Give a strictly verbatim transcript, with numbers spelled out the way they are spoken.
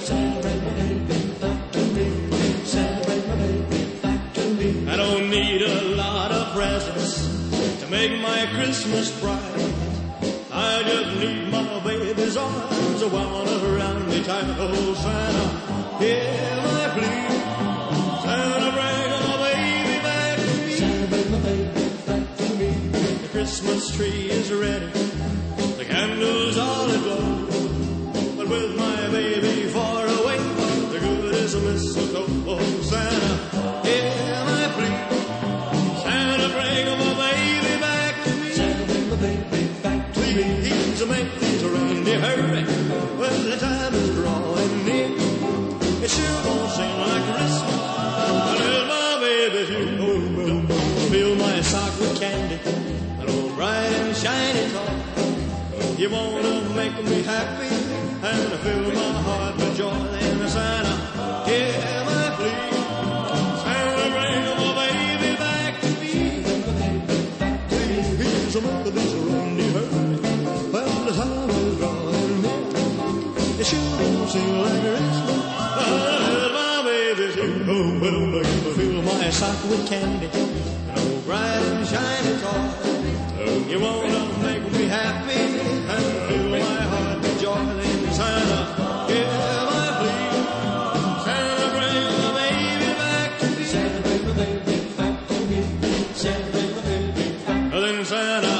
Santa, bring my baby back to me. Santa, bring my baby back to me. I don't need a lot of presents to make my Christmas bright. I just need my baby's arms wound around me tight. Oh, Santa, hear my plea. Santa, bring my baby back to me. Santa, bring my baby back to me. The Christmas tree is ready, the candles all aglow. But with my baby far away, the good is a mistletoe. Oh, Santa, hear my plea. Santa, bring my baby back to me. Santa, bring my baby back to me. Please make things run, hurry, when the time is drawing near. It sure won't seem like Christmas until my baby's here. Oh, fill my sock with candy, an old bright and shiny toy. You wanna make me happy and fill my heart with joy. And Santa, hear my plea. Santa, bring my baby back to me. Please make things run, hurry, when the time is drawing near. It sure won't seem like Christmas until my baby's here. Oh, well, make me fill my sock with candy, an old bright and shiny toy. You wanna make me happy and fill my heart with joy. Then Santa, hear my plea. Santa, bring my baby back to me. Santa, bring my baby back to me. Santa, bring my baby back to me. Then Santa,